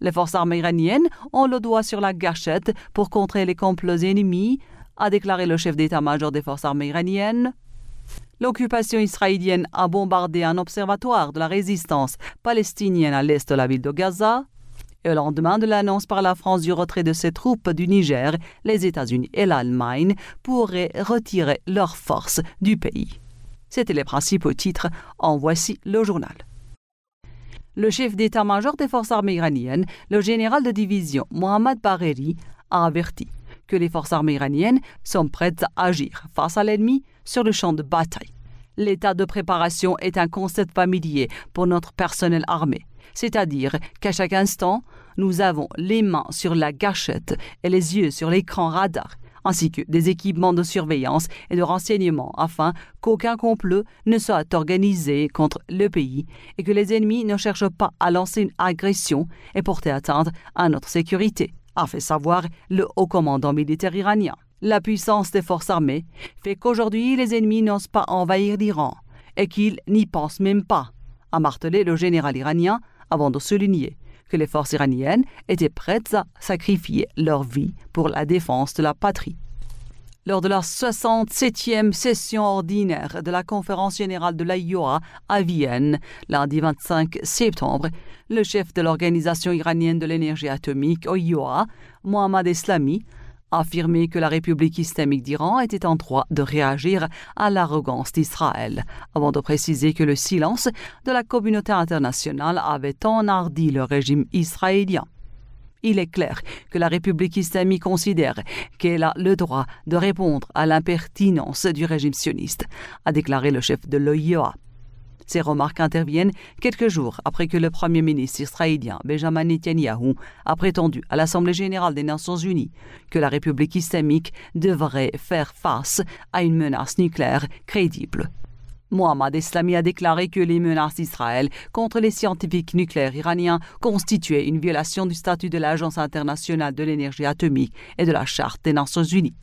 Les forces armées iraniennes ont le doigt sur la gâchette pour contrer les complots ennemis, a déclaré le chef d'état-major des forces armées iraniennes. L'occupation israélienne a bombardé un observatoire de la résistance palestinienne à l'est de la ville de Gaza. Et au lendemain de l'annonce par la France du retrait de ses troupes du Niger, les États-Unis et l'Allemagne pourraient retirer leurs forces du pays. C'étaient les principaux titres. En voici le journal. Le chef d'état-major des forces armées iraniennes, le général de division Mohammad Bagheri, a averti que les forces armées iraniennes sont prêtes à agir face à l'ennemi sur le champ de bataille. L'état de préparation est un concept familier pour notre personnel armé, c'est-à-dire qu'à chaque instant, nous avons les mains sur la gâchette et les yeux sur l'écran radar, ainsi que des équipements de surveillance et de renseignement afin qu'aucun complot ne soit organisé contre le pays et que les ennemis ne cherchent pas à lancer une agression et porter atteinte à notre sécurité, a fait savoir le haut commandant militaire iranien. La puissance des forces armées fait qu'aujourd'hui les ennemis n'osent pas envahir l'Iran et qu'ils n'y pensent même pas, a martelé le général iranien avant de souligner que les forces iraniennes étaient prêtes à sacrifier leur vie pour la défense de la patrie. Lors de la 67e session ordinaire de la conférence générale de l'AIOA à Vienne, lundi 25 septembre, le chef de l'Organisation iranienne de l'énergie atomique, AIOA, Mohammad Eslami, a affirmé que la République islamique d'Iran était en droit de réagir à l'arrogance d'Israël, avant de préciser que le silence de la communauté internationale avait enhardi le régime israélien. Il est clair que la République islamique considère qu'elle a le droit de répondre à l'impertinence du régime sioniste, a déclaré le chef de l'OIOA. Ces remarques interviennent quelques jours après que le Premier ministre israélien Benjamin Netanyahou a prétendu à l'Assemblée générale des Nations unies que la République islamique devrait faire face à une menace nucléaire crédible. Mohammad Eslami a déclaré que les menaces d'Israël contre les scientifiques nucléaires iraniens constituaient une violation du statut de l'Agence internationale de l'énergie atomique et de la Charte des Nations unies.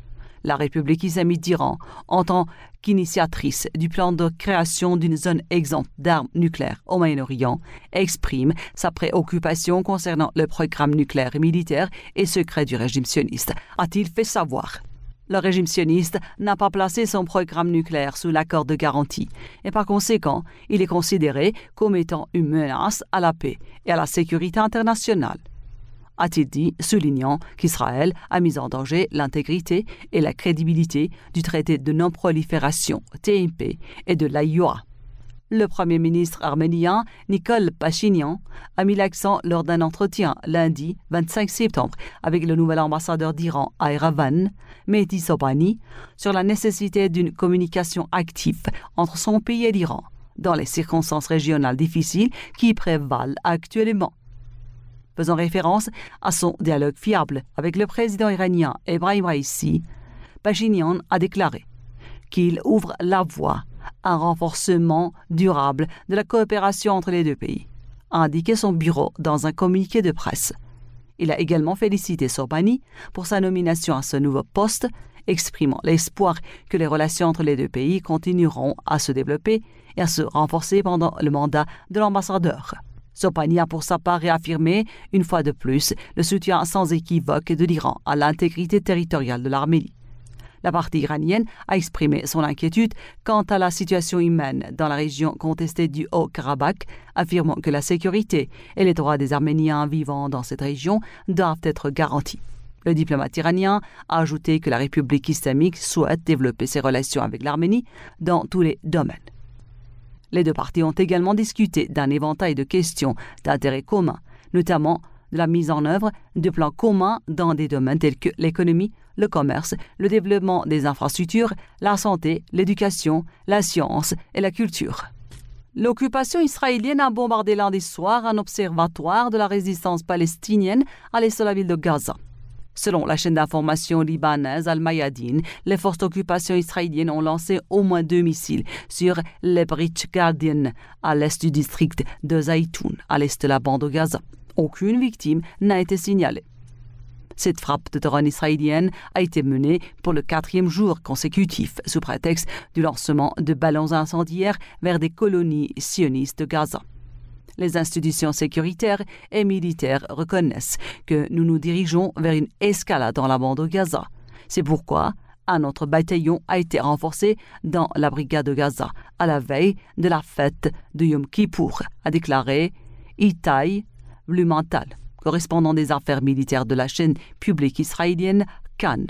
La République islamique d'Iran, en tant qu'initiatrice du plan de création d'une zone exempte d'armes nucléaires au Moyen-Orient, exprime sa préoccupation concernant le programme nucléaire et militaire et secret du régime sioniste, a-t-il fait savoir. Le régime sioniste n'a pas placé son programme nucléaire sous l'accord de garantie et par conséquent, il est considéré comme étant une menace à la paix et à la sécurité internationale, a-t-il dit, soulignant qu'Israël a mis en danger l'intégrité et la crédibilité du traité de non-prolifération, TNP, et de l'AIOA. Le Premier ministre arménien Nikol Pachinian a mis l'accent lors d'un entretien lundi 25 septembre avec le nouvel ambassadeur d'Iran à Erevan, Mehdi Sobhani, sur la nécessité d'une communication active entre son pays et l'Iran, dans les circonstances régionales difficiles qui prévalent actuellement. Faisant référence à son dialogue fiable avec le président iranien Ebrahim Raïssi, Pachinian a déclaré qu'il ouvre la voie à un renforcement durable de la coopération entre les deux pays, a indiqué son bureau dans un communiqué de presse. Il a également félicité Sobhani pour sa nomination à ce nouveau poste, exprimant l'espoir que les relations entre les deux pays continueront à se développer et à se renforcer pendant le mandat de l'ambassadeur. Sobhani a pour sa part réaffirmé, une fois de plus, le soutien sans équivoque de l'Iran à l'intégrité territoriale de l'Arménie. La partie iranienne a exprimé son inquiétude quant à la situation humaine dans la région contestée du Haut-Karabakh, affirmant que la sécurité et les droits des Arméniens vivant dans cette région doivent être garantis. Le diplomate iranien a ajouté que la République islamique souhaite développer ses relations avec l'Arménie dans tous les domaines. Les deux parties ont également discuté d'un éventail de questions d'intérêt commun, notamment de la mise en œuvre de plans communs dans des domaines tels que l'économie, le commerce, le développement des infrastructures, la santé, l'éducation, la science et la culture. L'occupation israélienne a bombardé lundi soir un observatoire de la résistance palestinienne à l'est de la ville de Gaza. Selon la chaîne d'information libanaise Al-Mayadeen, les forces d'occupation israéliennes ont lancé au moins 2 missiles sur les Bridge Guardian à l'est du district de Zaïtoun, à l'est de la bande de Gaza. Aucune victime n'a été signalée. Cette frappe de drone israélienne a été menée pour le 4e jour consécutif sous prétexte du lancement de ballons incendiaires vers des colonies sionistes de Gaza. Les institutions sécuritaires et militaires reconnaissent que nous nous dirigeons vers une escalade dans la bande de Gaza. C'est pourquoi un autre bataillon a été renforcé dans la brigade de Gaza à la veille de la fête de Yom Kippour, a déclaré Itai Blumenthal, correspondant des affaires militaires de la chaîne publique israélienne Kan.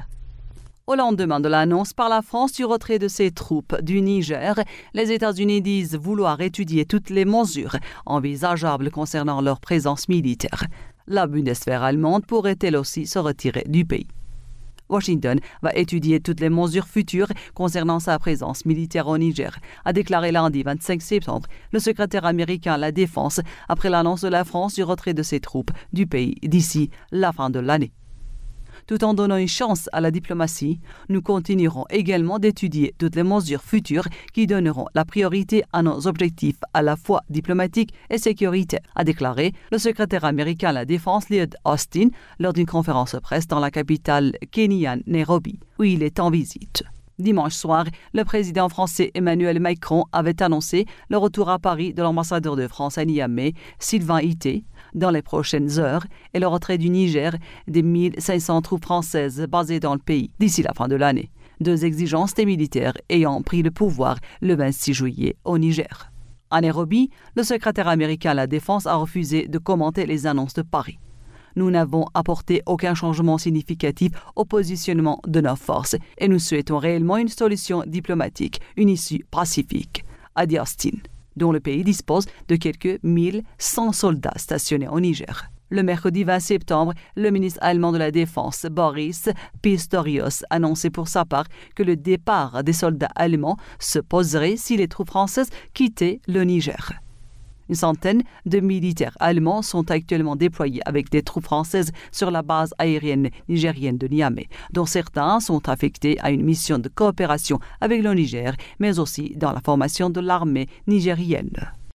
Au lendemain de l'annonce par la France du retrait de ses troupes du Niger, les États-Unis disent vouloir étudier toutes les mesures envisageables concernant leur présence militaire. La Bundeswehr allemande pourrait elle aussi se retirer du pays. Washington va étudier toutes les mesures futures concernant sa présence militaire au Niger, a déclaré lundi 25 septembre le secrétaire américain à la Défense après l'annonce de la France du retrait de ses troupes du pays d'ici la fin de l'année. Tout en donnant une chance à la diplomatie, nous continuerons également d'étudier toutes les mesures futures qui donneront la priorité à nos objectifs à la fois diplomatiques et sécuritaires, a déclaré le secrétaire américain à la Défense Lloyd Austin lors d'une conférence de presse dans la capitale kenyane Nairobi, où il est en visite. Dimanche soir, le président français Emmanuel Macron avait annoncé le retour à Paris de l'ambassadeur de France à Niamey, Sylvain Ité, dans les prochaines heures et le retrait du Niger des 1500 troupes françaises basées dans le pays d'ici la fin de l'année. 2 exigences des militaires ayant pris le pouvoir le 26 juillet au Niger. À Nairobi, le secrétaire américain à la Défense a refusé de commenter les annonces de Paris. Nous n'avons apporté aucun changement significatif au positionnement de nos forces et nous souhaitons réellement une solution diplomatique, une issue pacifique, a dit Austin, dont le pays dispose de quelques 1100 soldats stationnés au Niger. Le mercredi 20 septembre, le ministre allemand de la Défense, Boris Pistorius, annonçait pour sa part que le départ des soldats allemands se poserait si les troupes françaises quittaient le Niger. Une centaine de militaires allemands sont actuellement déployés avec des troupes françaises sur la base aérienne nigérienne de Niamey, dont certains sont affectés à une mission de coopération avec le Niger, mais aussi dans la formation de l'armée nigérienne.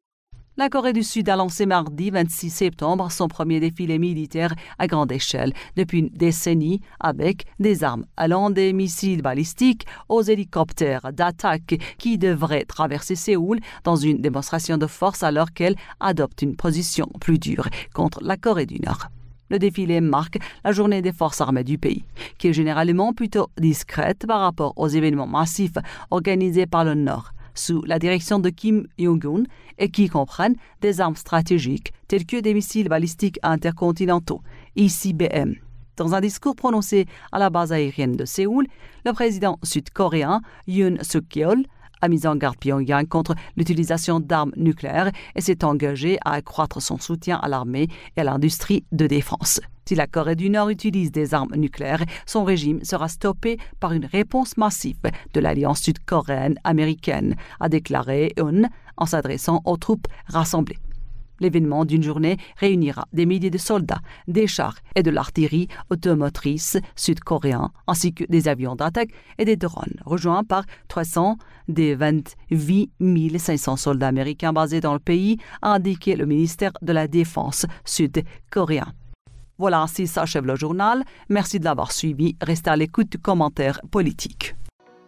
La Corée du Sud a lancé mardi 26 septembre son premier défilé militaire à grande échelle depuis une décennie avec des armes allant des missiles balistiques aux hélicoptères d'attaque qui devraient traverser Séoul dans une démonstration de force alors qu'elle adopte une position plus dure contre la Corée du Nord. Le défilé marque la journée des forces armées du pays, qui est généralement plutôt discrète par rapport aux événements massifs organisés par le Nord, sous la direction de Kim Jong-un et qui comprennent des armes stratégiques telles que des missiles balistiques intercontinentaux, ICBM. Dans un discours prononcé à la base aérienne de Séoul, le président sud-coréen Yoon Suk-yeol a mis en garde Pyongyang contre l'utilisation d'armes nucléaires et s'est engagé à accroître son soutien à l'armée et à l'industrie de défense. Si la Corée du Nord utilise des armes nucléaires, son régime sera stoppé par une réponse massive de l'alliance sud-coréenne américaine, a déclaré Yoon en s'adressant aux troupes rassemblées. L'événement d'une journée réunira des milliers de soldats, des chars et de l'artillerie automotrice sud-coréens, ainsi que des avions d'attaque et des drones, rejoints par 300 des 28 500 soldats américains basés dans le pays, a indiqué le ministère de la Défense sud-coréen. Voilà, ainsi s'achève le journal. Merci de l'avoir suivi. Restez à l'écoute du commentaire politique.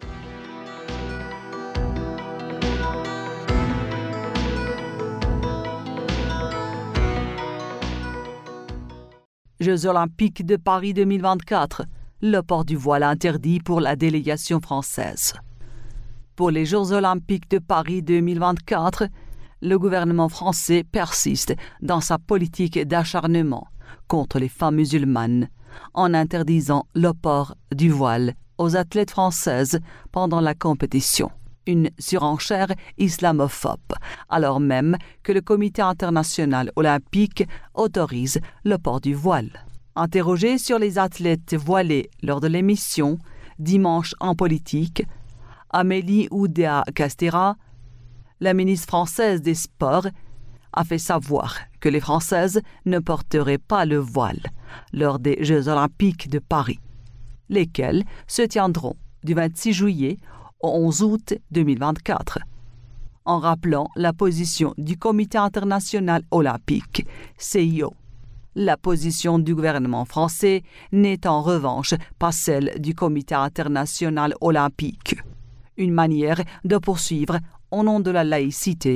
Jeux olympiques de Paris 2024. Le port du voile interdit pour la délégation française. Pour les Jeux olympiques de Paris 2024, le gouvernement français persiste dans sa politique d'acharnement contre les femmes musulmanes en interdisant le port du voile aux athlètes françaises pendant la compétition. Une surenchère islamophobe, alors même que le Comité international olympique autorise le port du voile. Interrogée sur les athlètes voilés lors de l'émission Dimanche en politique, Amélie Oudéa-Castéra, la ministre française des Sports, a fait savoir que les Françaises ne porteraient pas le voile lors des Jeux olympiques de Paris, lesquels se tiendront du 26 juillet au 11 août 2024, en rappelant la position du Comité international olympique, CIO. La position du gouvernement français n'est en revanche pas celle du Comité international olympique. Une manière de poursuivre, au nom de la laïcité,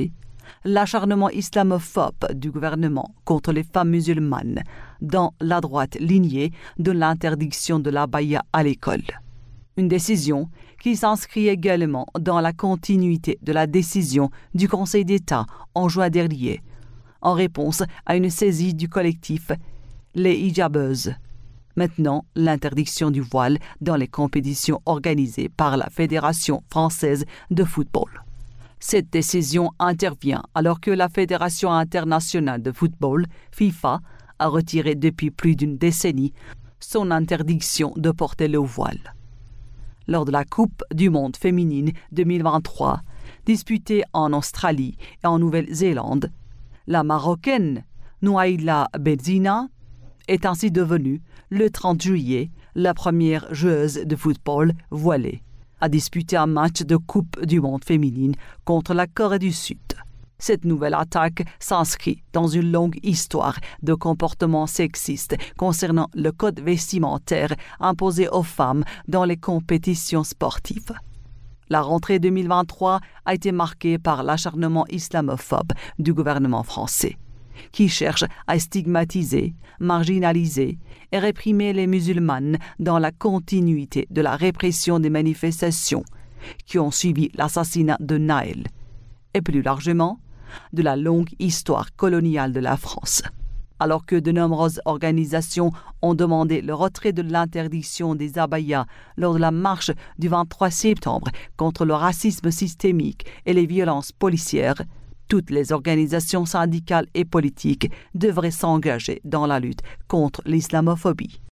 l'acharnement islamophobe du gouvernement contre les femmes musulmanes dans la droite lignée de l'interdiction de l'abaya à l'école. Une décision qui s'inscrit également dans la continuité de la décision du Conseil d'État en juin dernier, en réponse à une saisie du collectif Les Hijabeuses. Maintenant, l'interdiction du voile dans les compétitions organisées par la Fédération française de football. Cette décision intervient alors que la Fédération internationale de football, FIFA, a retiré depuis plus d'une décennie son interdiction de porter le voile. Lors de la Coupe du monde féminine 2023, disputée en Australie et en Nouvelle-Zélande, la Marocaine Nouaila Benzina est ainsi devenue, le 30 juillet, la première joueuse de football voilée à disputer un match de Coupe du monde féminine contre la Corée du Sud. Cette nouvelle attaque s'inscrit dans une longue histoire de comportements sexistes concernant le code vestimentaire imposé aux femmes dans les compétitions sportives. La rentrée 2023 a été marquée par l'acharnement islamophobe du gouvernement français, qui cherche à stigmatiser, marginaliser et réprimer les musulmanes dans la continuité de la répression des manifestations qui ont suivi l'assassinat de Naël, et plus largement, de la longue histoire coloniale de la France. Alors que de nombreuses organisations ont demandé le retrait de l'interdiction des abayas lors de la marche du 23 septembre contre le racisme systémique et les violences policières, toutes les organisations syndicales et politiques devraient s'engager dans la lutte contre l'islamophobie.